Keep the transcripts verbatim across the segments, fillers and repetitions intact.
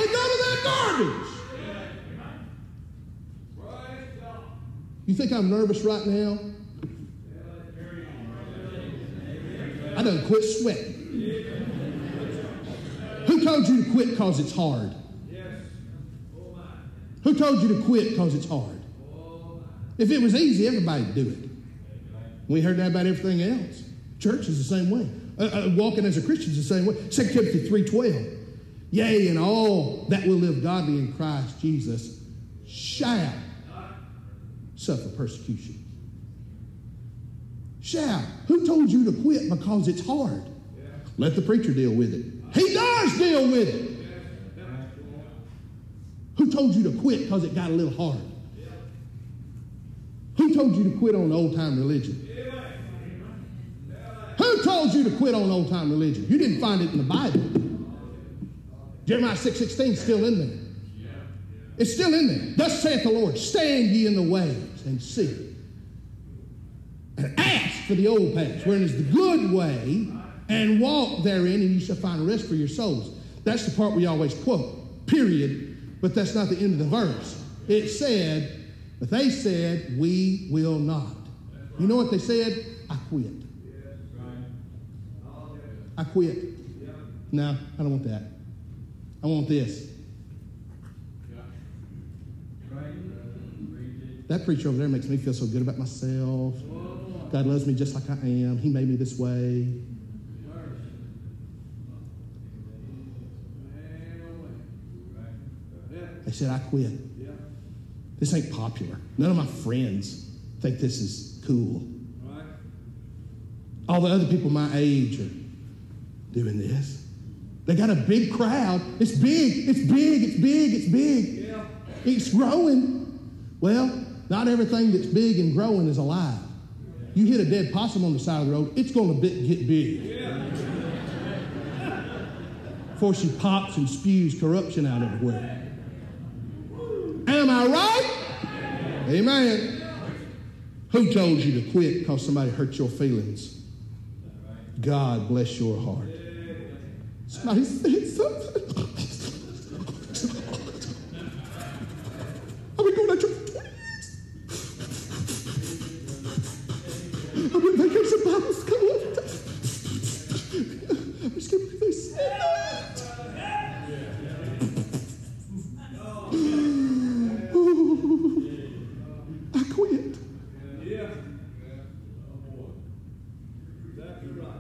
ain't none of that garbage. You think I'm nervous right now? I done quit sweating. Who told you to quit because it's hard? Who told you to quit because it's hard? If it was easy, everybody'd do it. We heard that about everything else. Church is the same way. Uh, uh, walking as a Christian is the same way. Second Timothy three twelve. Yea, and all that will live godly in Christ Jesus shall suffer persecution. Shall. Who told you to quit because it's hard? Let the preacher deal with it. He does deal with it. Who told you to quit because it got a little hard? Who told you to quit on old-time religion? Who told you to quit on old-time religion? You didn't find it in the Bible. Jeremiah six sixteen is still in there. It's still in there. Thus saith the Lord, stand ye in the ways and see. And ask for the old paths, wherein is the good way, and walk therein, and you shall find rest for your souls. That's the part we always quote, period. But that's not the end of the verse. It said, but they said, we will not. You know what they said? I quit. I quit. No, I don't want that. I want this. That preacher over there makes me feel so good about myself. God loves me just like I am. He made me this way. They said, I quit. This ain't popular. None of my friends think this is cool. All the other people my age are doing this. They got a big crowd. It's big. It's big. It's big. It's big. It's growing. Well, not everything that's big and growing is alive. You hit a dead possum on the side of the road, it's going to get big. Before she pops and spews corruption out everywhere. Am I right? Amen. Who told you to quit because somebody hurt your feelings? God bless your heart. Somebody said something. I've been going to church for twenty years. I've been making some Bible school. I'm just kidding because they said that. I quit. Yeah. Exactly right.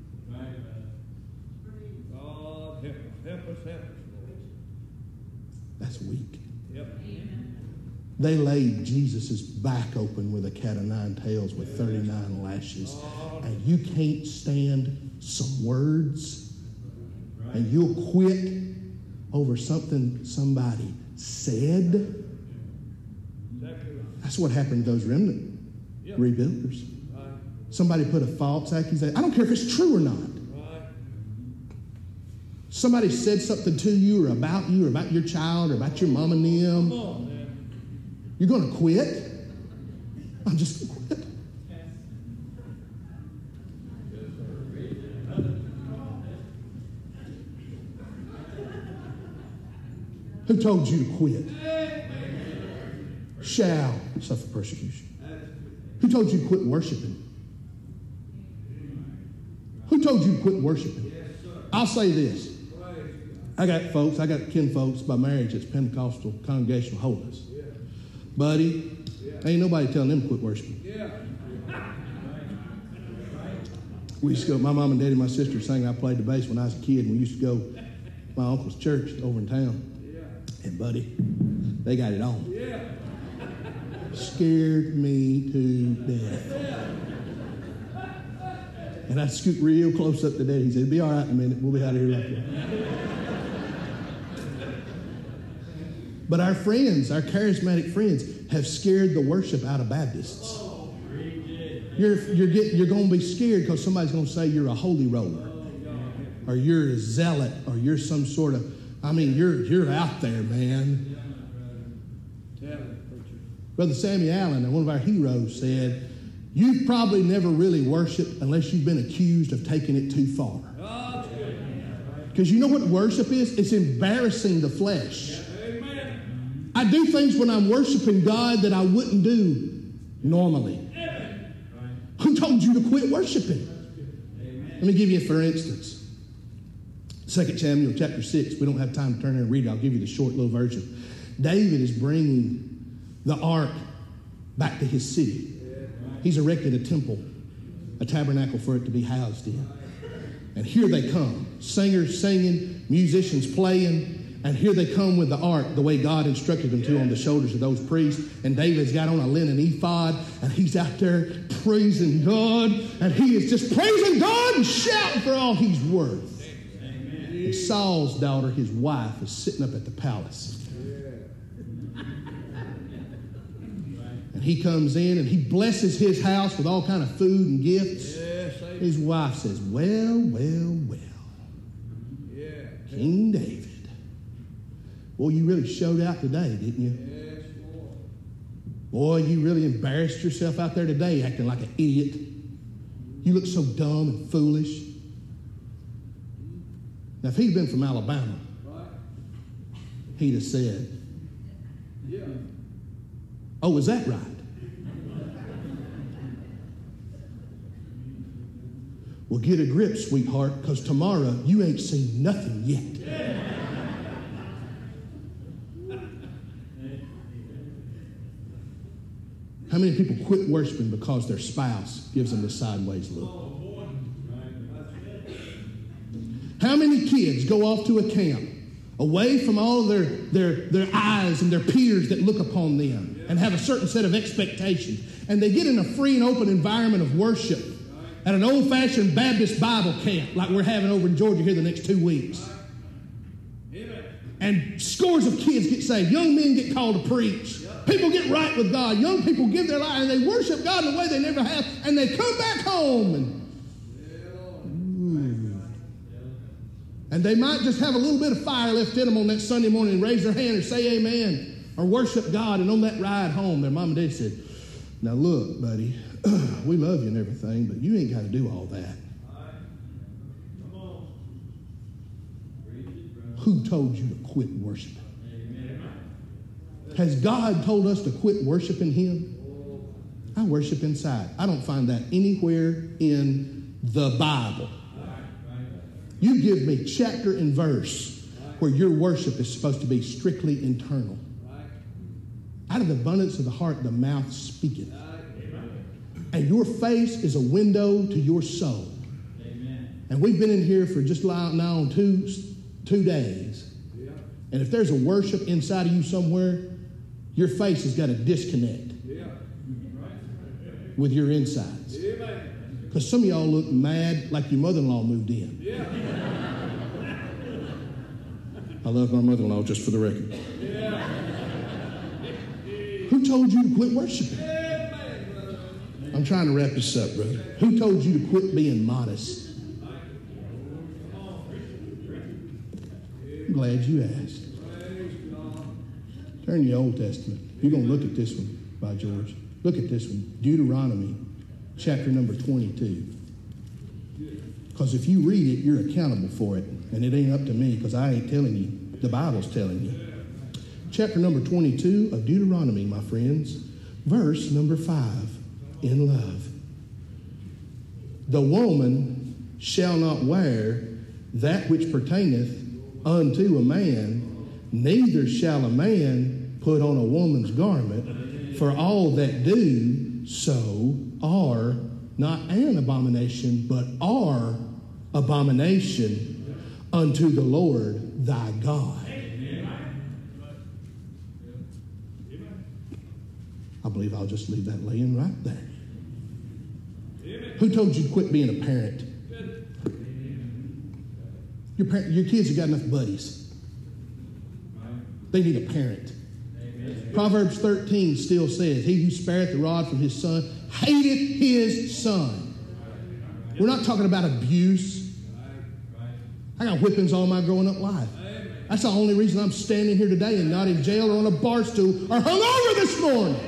God help us, help us, help us. That's weak. Yep. They laid Jesus' back open with a cat of nine tails with thirty-nine lashes. And you can't stand some words and you'll quit over something somebody said. That's what happened to those remnant rebuilders. Somebody put a false accusation. I don't care if it's true or not. Somebody said something to you or about you or about your child or about your mom and them. You're going to quit? I'm just going to quit. Who told you to quit? Shall suffer persecution. Who told you to quit worshiping? Who told you to quit worshiping? I'll say this. I got folks, I got kin folks by marriage that's Pentecostal Congregational Holiness. Buddy, ain't nobody telling them to quit worshiping. We used to go, my mom and daddy and my sister sang I played the bass when I was a kid, and we used to go to my uncle's church over in town. And buddy, they got it on. Scared me to death. And I scoot real close up to Daddy. He said, it'll be all right in a minute. We'll be out of here right now. But our friends, our charismatic friends, have scared the worship out of Baptists. You're, you're, get, you're going to be scared because somebody's going to say you're a holy roller. Or you're a zealot. Or you're some sort of, I mean, you're, you're out there, man. Brother Sammy Allen, one of our heroes, said, you've probably never really worshiped unless you've been accused of taking it too far. Because you know what worship is? It's embarrassing the flesh. Amen. I do things when I'm worshiping God that I wouldn't do normally. Amen. Who told you to quit worshiping? Amen. Let me give you, for instance, Second Samuel chapter six. We don't have time to turn there and read it. I'll give you the short little version. David is bringing the ark back to his city. He's erected a temple, a tabernacle for it to be housed in. And here they come, singers singing, musicians playing, and here they come with the ark the way God instructed them to on the shoulders of those priests. And David's got on a linen ephod, and he's out there praising God, and he is just praising God and shouting for all he's worth. Amen. And Saul's daughter, his wife, is sitting up at the palace. And he comes in and he blesses his house with all kind of food and gifts. His wife says, well, well, well. Yeah. King David. Boy, you really showed out today, didn't you? Yes, Lord. Boy, you really embarrassed yourself out there today acting like an idiot. You look so dumb and foolish. Now, if he'd been from Alabama, right, he'd have said, yeah. Oh, is that right? Well, get a grip, sweetheart, because tomorrow you ain't seen nothing yet. How many people quit worshiping because their spouse gives them the sideways look? How many kids go off to a camp away from all their, their, their eyes and their peers that look upon them and have a certain set of expectations, and they get in a free and open environment of worship at an old-fashioned Baptist Bible camp like we're having over in Georgia here the next two weeks. Amen. And scores of kids get saved. Young men get called to preach. People get right with God. Young people give their life and they worship God in a way they never have. And they come back home. And, ooh. And they might just have a little bit of fire left in them on that Sunday morning and raise their hand or say amen or worship God. And on that ride home, their mom and dad said, now look, buddy, we love you and everything, but you ain't got to do all that. Who told you to quit worshiping? Has God told us to quit worshiping him? I worship inside. I don't find that anywhere in the Bible. You give me chapter and verse where your worship is supposed to be strictly internal. Out of the abundance of the heart, the mouth speaketh. And your face is a window to your soul. Amen. And we've been in here for just now on two, two days. Yeah. And if there's a worship inside of you somewhere, your face has got a disconnect yeah. with your insides. Because some of y'all look mad like your mother-in-law moved in. Yeah. I love my mother-in-law, just for the record. Yeah. Who told you to quit worshiping? I'm trying to wrap this up, brother. Who told you to quit being modest? I'm glad you asked. Turn to the Old Testament. You're going to look at this one, by George. Look at this one. Deuteronomy, chapter number twenty-two. Because if you read it, you're accountable for it. And it ain't up to me because I ain't telling you. The Bible's telling you. Chapter number twenty-two of Deuteronomy, my friends. Verse number five. In love. The woman shall not wear that which pertaineth unto a man, neither shall a man put on a woman's garment, for all that do so are not an abomination, but are abomination unto the Lord thy God. I believe I'll just leave that laying right there. Amen. Who told you to quit being a parent? Your, parent, your kids have got enough buddies. They need a parent. Amen. Proverbs thirteen still says, he who spareth the rod from his son hateth his son. We're not talking about abuse. I got whippings all my growing up life. That's the only reason I'm standing here today and not in jail or on a bar stool or hungover this morning.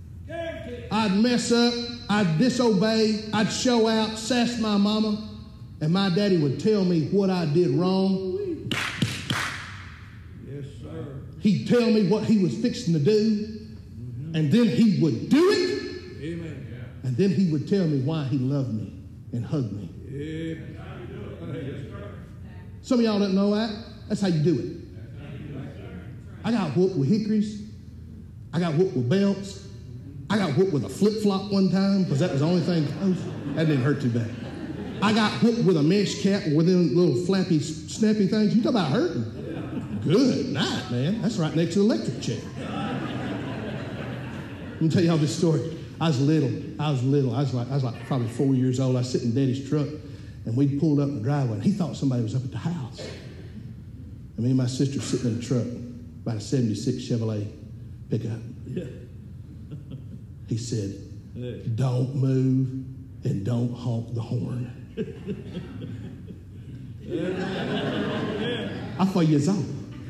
I'd mess up, I'd disobey, I'd show out, sass my mama, and my daddy would tell me what I did wrong. Yes, sir. He'd tell me what he was fixing to do, mm-hmm. and then he would do it. Amen. And then he would tell me why he loved me and hugged me. Yeah. Some of y'all don't know that. That's how you do it. I got whooped with hickories. I got whooped with belts. I got whooped with a flip-flop one time because that was the only thing close. That didn't hurt too bad. I got whooped with a mesh cap with them little flappy, snappy things. You talk about hurting. Good night, man. That's right next to the electric chair. Let me tell y'all this story. I was little. I was little. I was like, I was like probably four years old. I was sitting in Daddy's truck, and we pulled up in the driveway, and he thought somebody was up at the house. And me and my sister were sitting in the truck, about a seventy-six Chevrolet pickup. Yeah. He said, don't move and don't honk the horn. I thought years old.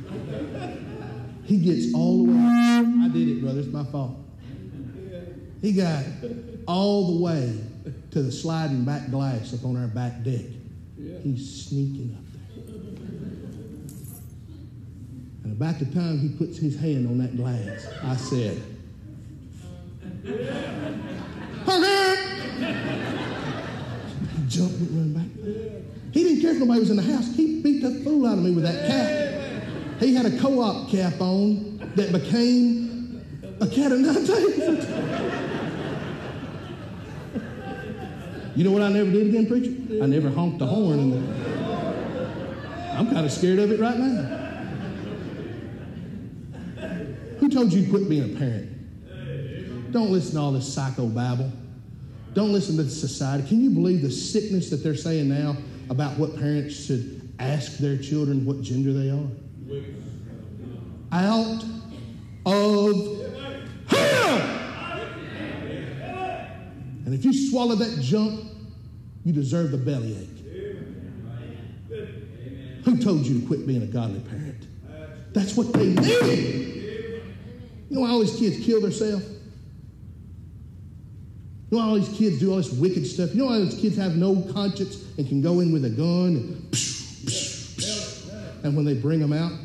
He gets all the way. I did it, brother. It's my fault. He got all the way to the sliding back glass up on our back deck. He's sneaking up there. And about the time he puts his hand on that glass, I said, he jumped and ran back. He didn't care if nobody was in the house. He beat the fool out of me with that cap. He had a co-op cap on that became a cat of nine tails. You know what I never did again, preacher? I never honked the horn. In the... I'm kind of scared of it right now. Who told you to quit being a parent? Don't listen to all this psycho-babble. Don't listen to the society. Can you believe the sickness that they're saying now about what parents should ask their children what gender they are? Out of hell! And if you swallow that junk, you deserve the bellyache. Who told you to quit being a godly parent? That's what they need. You know why all these kids kill themselves? You know why all these kids do all this wicked stuff? You know why these kids have no conscience and can go in with a gun and psh, psh, psh, and when they bring them out,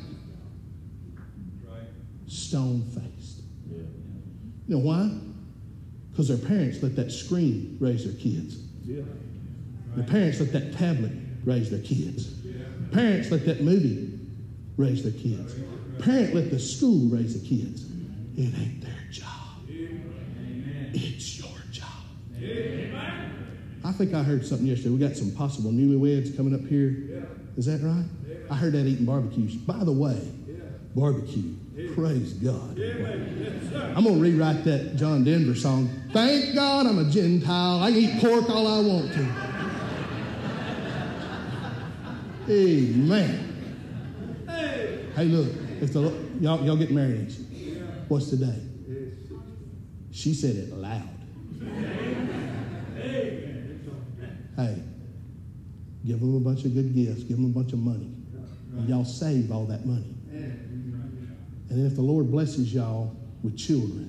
stone-faced. You know why? Because their parents let that screen raise their kids. Their parents let that tablet raise their kids. Parents let that movie raise their kids. Parents let the school raise the kids. It ain't their job. It's your job. I think I heard something yesterday. We got some possible newlyweds coming up here. Is that right? I heard that eating barbecues. By the way, barbecue. Praise God. I'm going to rewrite that John Denver song. Thank God I'm a Gentile. I can eat pork all I want to. Amen. Hey, look. If the, y'all, y'all get married. What's today? She said it loud. Hey, give them a bunch of good gifts. Give them a bunch of money. And y'all save all that money. And then if the Lord blesses y'all with children,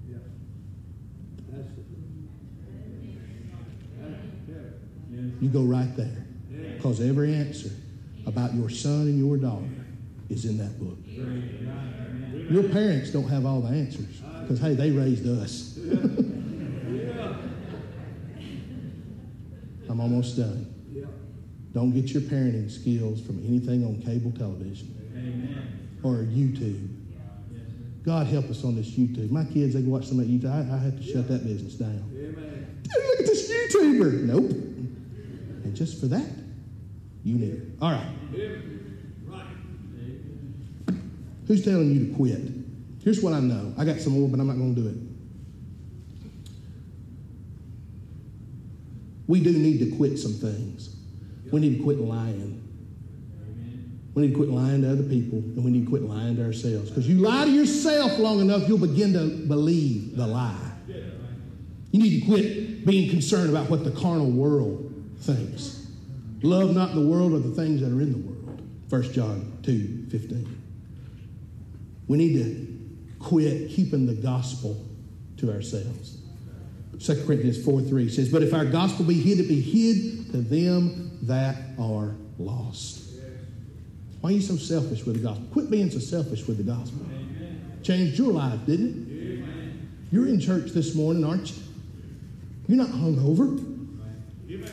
you go right there. Because every answer about your son and your daughter is in that book. Your parents don't have all the answers. Because, hey, they raised us. I'm almost done. Don't get your parenting skills from anything on cable television or YouTube. God help us on this YouTube. My kids, they can watch some of that YouTube. I, I have to shut that business down. Dude, look at this YouTuber. Nope. And just for that, you need it. All right. Who's telling you to quit? Here's what I know. I got some more, but I'm not going to do it. We do need to quit some things. We need to quit lying. We need to quit lying to other people, and we need to quit lying to ourselves. Because you lie to yourself long enough, you'll begin to believe the lie. You need to quit being concerned about what the carnal world thinks. Love not the world or the things that are in the world. First John two fifteen. We need to quit keeping the gospel to ourselves. Second Corinthians four three says, but if our gospel be hid, it be hid to them that are lost. Why are you so selfish with the gospel? Quit being so selfish with the gospel. Amen. Changed your life, didn't it? Amen. You're in church this morning, aren't you? You're not hungover. Amen.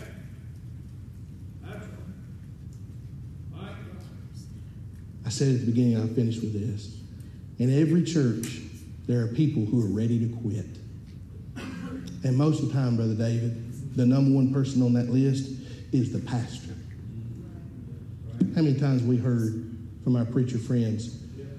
I said at the beginning, I'll finish with this. In every church, there are people who are ready to quit. And most of the time, Brother David, the number one person on that list is the pastor. How many times we heard from our preacher friends,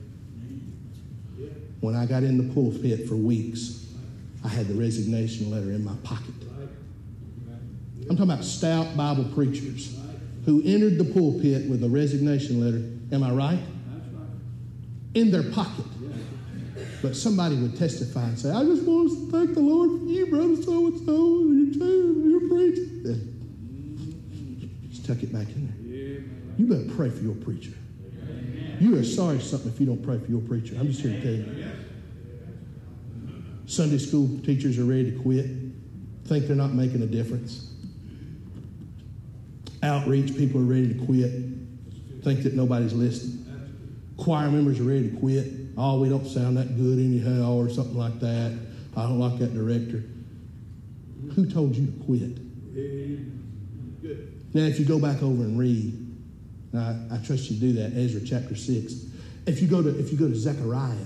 when I got in the pulpit for weeks, I had the resignation letter in my pocket. I'm talking about stout Bible preachers who entered the pulpit with a resignation letter, am I right? In their pocket. But somebody would testify and say, I just want to thank the Lord for you, brother so-and-so, and you too, you're preaching. Just tuck it back in there. You better pray for your preacher. You are sorry something if you don't pray for your preacher. I'm just here to tell you. Sunday school teachers are ready to quit, think they're not making a difference. Outreach people are ready to quit, think that nobody's listening. Choir members are ready to quit. Oh, we don't sound that good anyhow, or something like that. I don't like that director. Who told you to quit? Now, if you go back over and read, I, I trust you to do that, Ezra chapter six. If you go to if you go to Zechariah,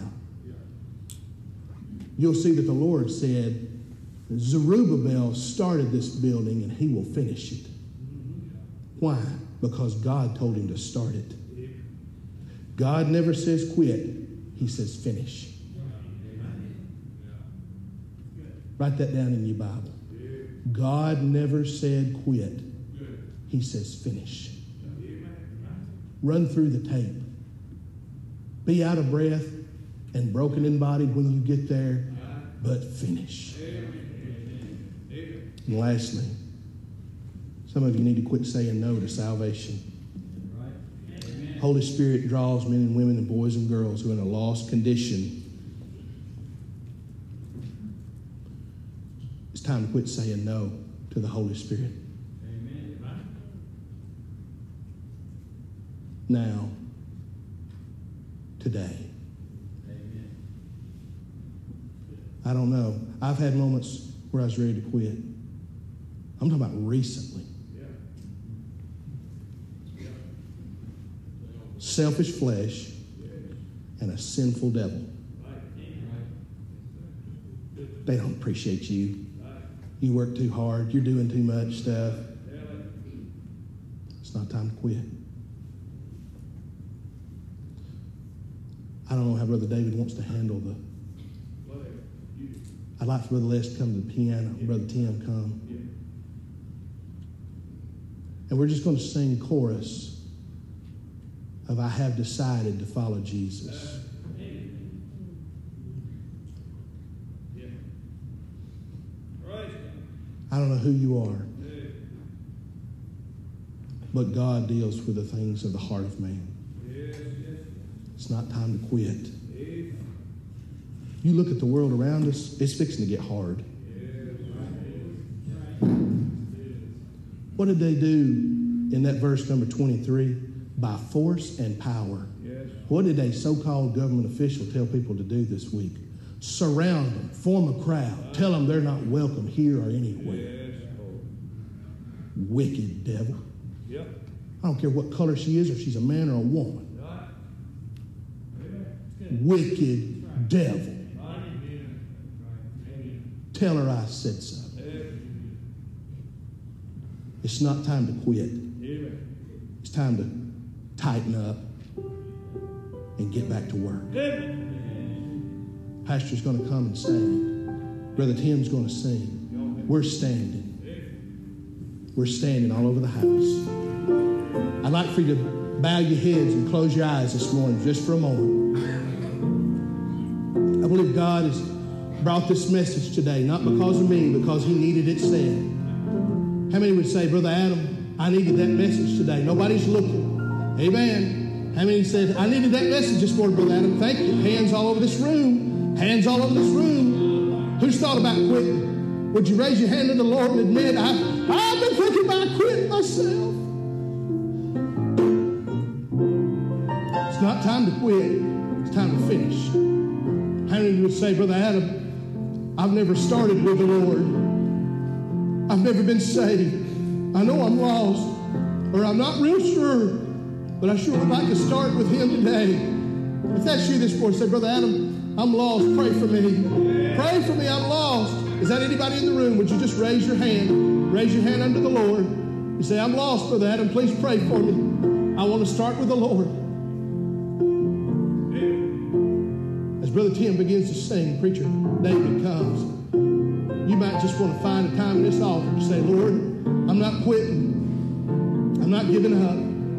you'll see that the Lord said, Zerubbabel started this building and he will finish it. Why? Because God told him to start it. God never says quit. He says finish. Write that down in your Bible. God never said quit. He says finish. Run through the tape. Be out of breath and broken in body when you get there, but finish. And lastly, some of you need to quit saying no to salvation. Holy Spirit draws men and women and boys and girls who are in a lost condition. It's time to quit saying no to the Holy Spirit. Now, today. Amen. I don't know. I've had moments where I was ready to quit. I'm talking about recently. Yeah. Yeah. Selfish flesh and a sinful devil. They don't appreciate you. You work too hard. You're doing too much stuff. It's not time to quit. I don't know how Brother David wants to handle the... I'd like for Brother Les to come to the piano. Brother Tim come. And we're just going to sing chorus of I have decided to follow Jesus. I don't know who you are, but God deals with the things of the heart of man. It's not time to quit. You look at the world around us, it's fixing to get hard. What did they do in that verse number twenty-three? By force and power. What did a so-called government official tell people to do this week? Surround them, form a crowd, tell them they're not welcome here or anywhere. Wicked devil. I don't care what color she is, or she's a man or a woman. Wicked devil. Tell her I said so. It's not time to quit. It's time to tighten up and get back to work. Pastor's going to come and stand. Brother Tim's going to sing. We're standing. We're standing all over the house. I'd like for you to bow your heads and close your eyes this morning just for a moment. I believe God has brought this message today, not because of me, because he needed it said. How many would say, Brother Adam, I needed that message today? Nobody's looking. Amen. How many said, I needed that message this morning, Brother Adam? Thank you. Hands all over this room. Hands all over this room. Who's thought about quitting? Would you raise your hand to the Lord and admit, I, I've been thinking about quitting myself? It's not time to quit. It's time to finish. How many of you would say, Brother Adam, I've never started with the Lord. I've never been saved. I know I'm lost, or I'm not real sure, but I sure would like to start with Him today. If that's you this morning, say, Brother Adam, I'm lost. Pray for me. Pray for me. I'm lost. Is that anybody in the room? Would you just raise your hand? Raise your hand unto the Lord. You say, I'm lost, Brother Adam. Please pray for me. I want to start with the Lord. As Brother Tim begins to sing, Preacher David comes. You might just want to find a time in this altar to say, Lord, I'm not quitting. I'm not giving up.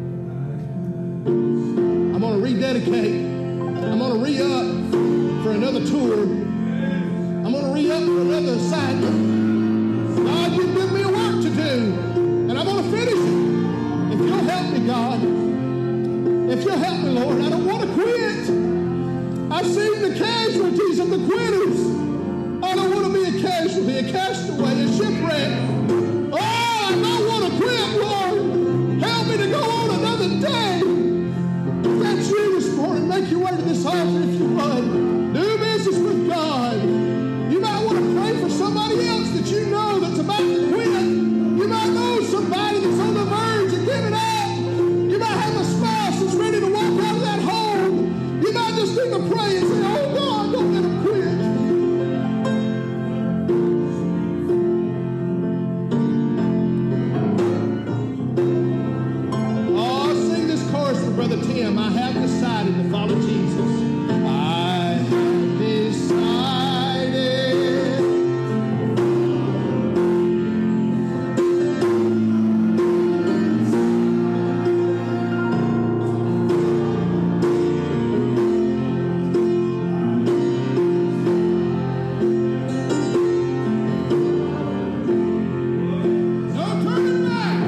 I'm going to rededicate. I'm going to re-up for another tour. I'm going to re-up for another assignment. God, you've given me a work to do, and I'm going to finish it. If you'll help me, God. If you'll help me, Lord, I don't want to quit. I've seen the casualties of the quitters. I don't want to be a casualty, a castaway, a shipwreck. Oh, I don't want to quit, Lord. Help me to go on another day. If that's you this morning, make your way to this altar if you would. Do business with God. You might want to pray for somebody else that you know that's about to quit. You might know somebody that's on the verge of giving up. You might have a spouse that's ready to walk out of that home. You might just need to pray and say, oh, God, don't let them quit. Brother Tim, I have decided to follow Jesus. I have decided. No turning back.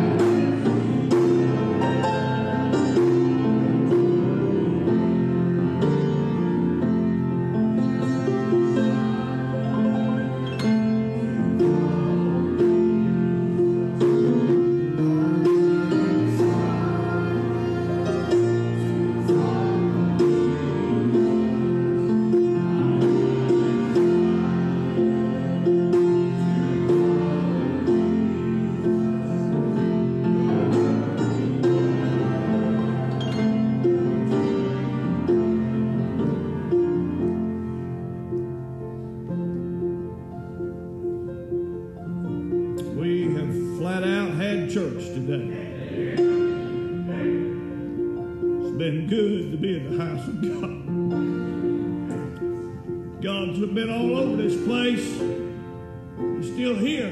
Been all over this place. You're still here.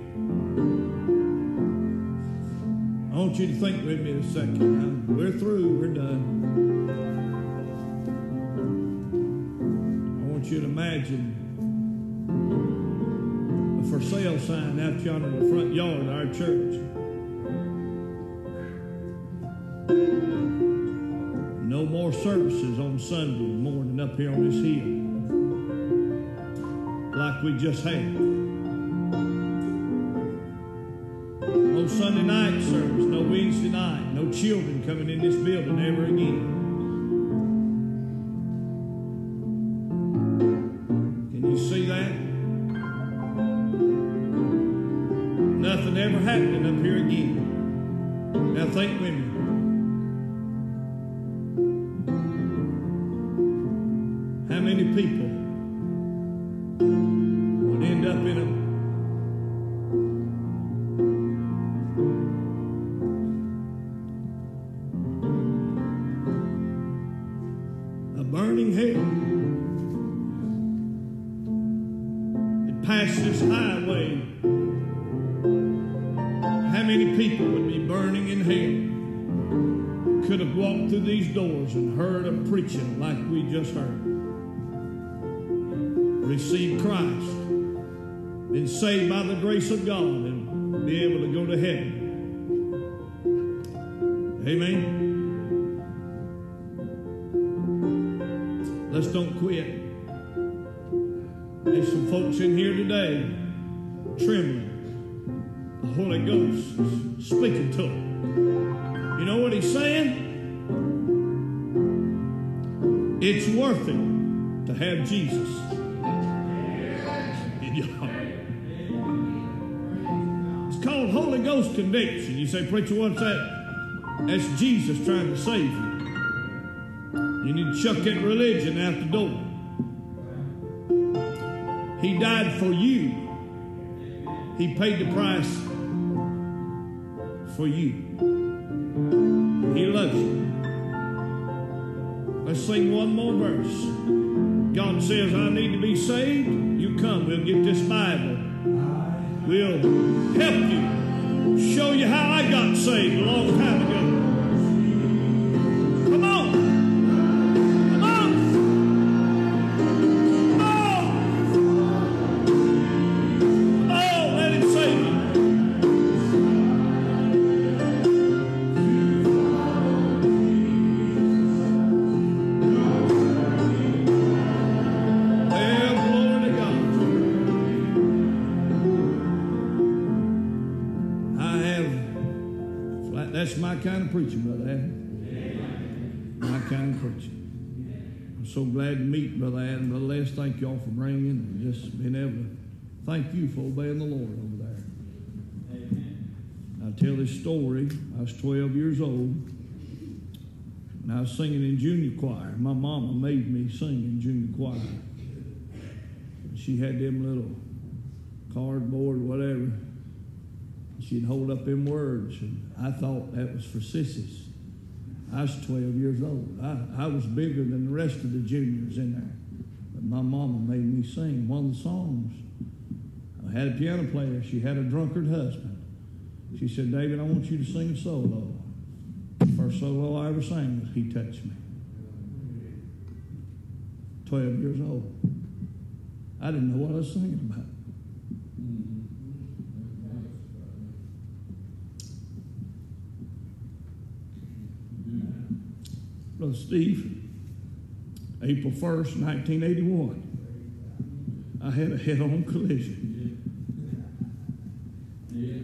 I want you to think with me a second. We're through. We're done. I want you to imagine a for sale sign out yonder in the front yard of our church. No more services on Sunday morning up here on this hill like we just had. No Sunday night service, no Wednesday night, no children coming in this building ever again. Can you see that? Nothing ever happening up here again. Now think with me. How many people would end up in a a burning hell? It passed this highway. How many people would be burning in hell? Could have walked through these doors and heard a preaching like we just heard. Received Christ, been saved by the grace of God, and be able to go to heaven. Amen. Let's don't quit. There's some folks in here today trembling. The Holy Ghost is speaking to him. You know what he's saying? It's worth it to have Jesus in your heart. It's called Holy Ghost conviction. You say, preacher, what's that? That's Jesus trying to save you. You need to chuck that religion out the door. He died for you. He paid the price for you. He loves you. Let's sing one more verse. God says, I need to be saved. You come. We'll get this Bible. We'll help you. Show you how I got saved a long time ago. Come on. Come on. Come on. Oh, let him save you. That's my kind of preaching, Brother Adam. My kind of preaching. I'm so glad to meet Brother Adam. Brother Les, thank y'all for bringing and just being able to thank you for obeying the Lord over there. I tell this story. I was twelve years old, and I was singing in junior choir. My mama made me sing in junior choir. She had them little cardboard, whatever. She'd hold up them words, and I thought that was for sissies. I was twelve years old. I, I was bigger than the rest of the juniors in there. But my mama made me sing one of the songs. I had a piano player. She had a drunkard husband. She said, David, I want you to sing a solo. The first solo I ever sang was He Touched Me. twelve years old. I didn't know what I was singing about. Brother Steve, April first, nineteen eighty-one, I had a head-on collision. Yeah.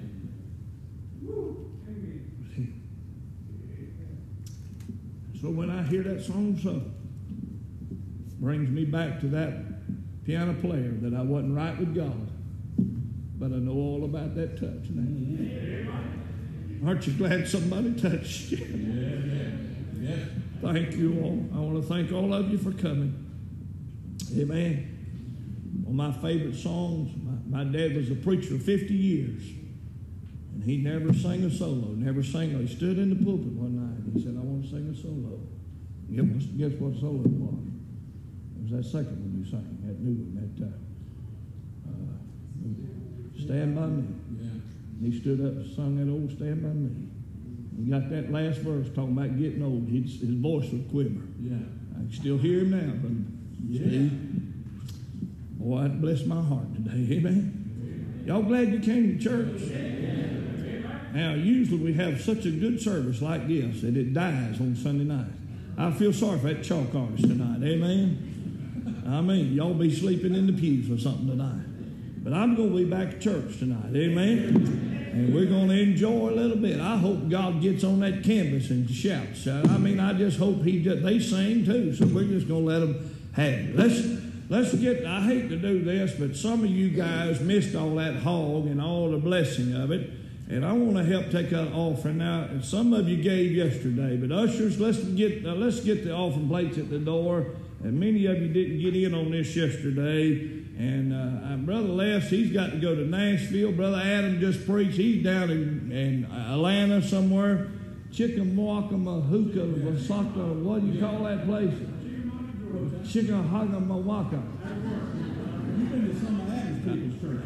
So when I hear that song, so brings me back to that piano player that I wasn't right with God, but I know all about that touch now. Aren't you glad somebody touched you? Yeah, yeah, yeah. Thank you all. I want to thank all of you for coming. Amen. One of my favorite songs, my, my dad was a preacher fifty years, and he never sang a solo, never sang. He stood in the pulpit one night and he said, I want to sing a solo. Guess, guess what solo it was? It was that second one you sang, that new one, that uh, uh, Stand By Me. Yeah. He stood up and sung that old Stand By Me. He got that last verse talking about getting old. His, his voice would quiver. Yeah. I can still hear him now, brother. Yeah. Steve. Boy, that blessed my heart today. Amen. Y'all glad you came to church? Now, usually we have such a good service like this that it dies on Sunday night. I feel sorry for that chalk artist tonight. Amen. I mean, y'all be sleeping in the pews or something tonight. But I'm going to be back at church tonight. Amen. And we're going to enjoy a little bit. I hope God gets on that canvas and shouts. I mean, I just hope he does. They sing too, so we're just going to let them have it. Let's, let's get, I hate to do this, but some of you guys missed all that hog and all the blessing of it. And I want to help take that offering now. And some of you gave yesterday, but ushers, let's get, uh, let's get the offering plates at the door. And many of you didn't get in on this yesterday. And uh, Brother Les, he's got to go to Nashville. Brother Adam just preached. He's down in, in Atlanta somewhere. Chickamauga, Wasaka, what do you call that place? Chickamauga. You've been to some of Adam's people's church,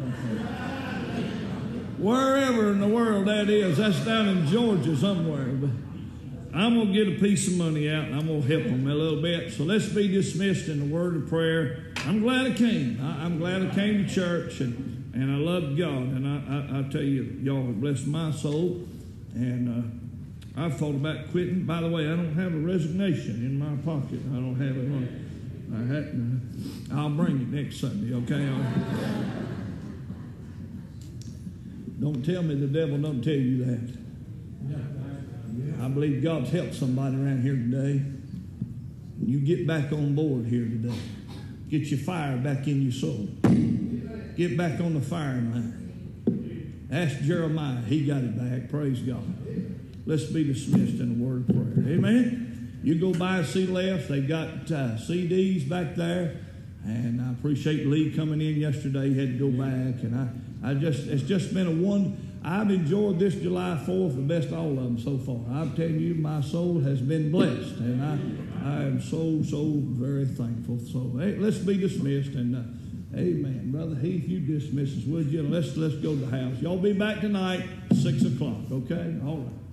wherever in the world that is. That's down in Georgia somewhere. But I'm going to get a piece of money out, and I'm going to help them a little bit. So let's be dismissed in the word of prayer. I'm glad I came. I, I'm glad I came to church, and, and I love God. And I, I, I tell you, y'all have blessed my soul. And uh, I've thought about quitting. By the way, I don't have a resignation in my pocket. I don't have it on. I had, I'll bring it next Sunday, okay? I'll, Don't tell me the devil don't tell you that. I believe God's helped somebody around here today. You get back on board here today. Get your fire back in your soul. Get back on the firing line. Ask Jeremiah. He got it back. Praise God. Let's be dismissed in a word of prayer. Amen. You go by and see left. They've got uh, C Ds back there. And I appreciate Lee coming in yesterday. He had to go back. And I, I just, it's just been a one. I've enjoyed this July fourth the best of all of them so far. I'm telling you, my soul has been blessed. And I, I am so, so very thankful. So hey, let's be dismissed. And uh, amen. Brother Heath, you dismiss us, would you? And let's, let's go to the house. Y'all be back tonight, six o'clock, okay? All right.